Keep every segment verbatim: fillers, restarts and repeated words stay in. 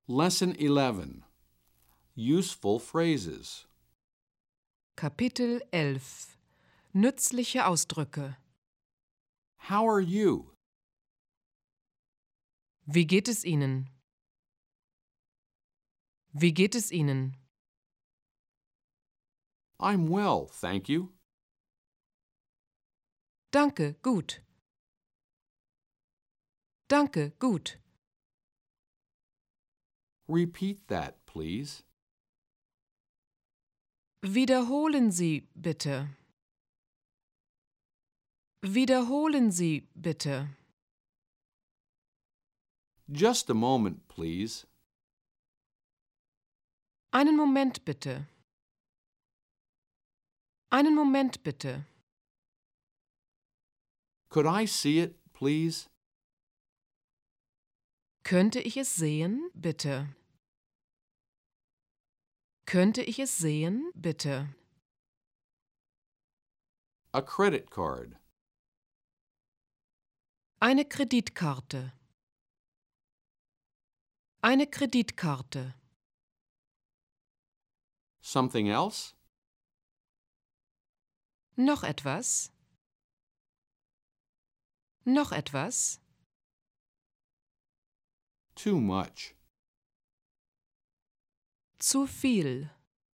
Lesson eleven. Useful phrases. Kapitel elf. Nützliche Ausdrücke. How are you? Wie geht es Ihnen? Wie geht es Ihnen? I'm well, thank you. Danke, gut. Danke, gut. Repeat that, please. Wiederholen Sie bitte. Wiederholen Sie bitte. Just a moment, please. Einen Moment bitte. Einen Moment bitte. Could I see it, please? Könnte ich es sehen, bitte? Könnte ich es sehen, bitte? A credit card. Eine Kreditkarte. Eine Kreditkarte. Something else? Noch etwas? Noch etwas? Too much. Zu viel.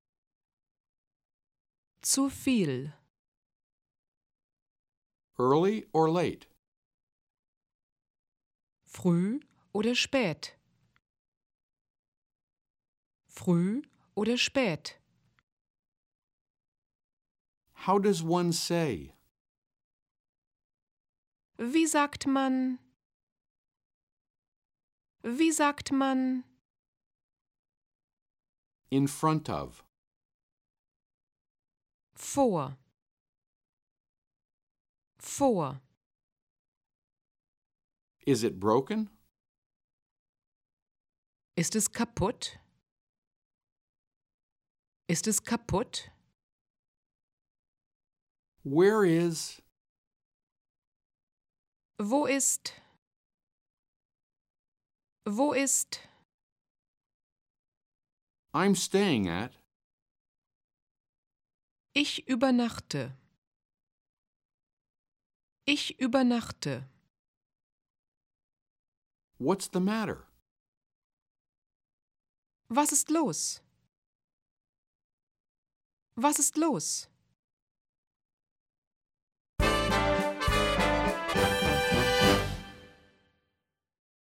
Zu viel. Early or late? Früh oder spät? Früh oder spät? How does one say? Wie sagt man? Wie sagt man? In front of. Vor. Vor. Is it broken? Ist es kaputt? Ist es kaputt? Where is? Wo ist? Wo ist? I'm staying at. Ich übernachte. Ich übernachte. What's the matter? Was ist los? Was ist los?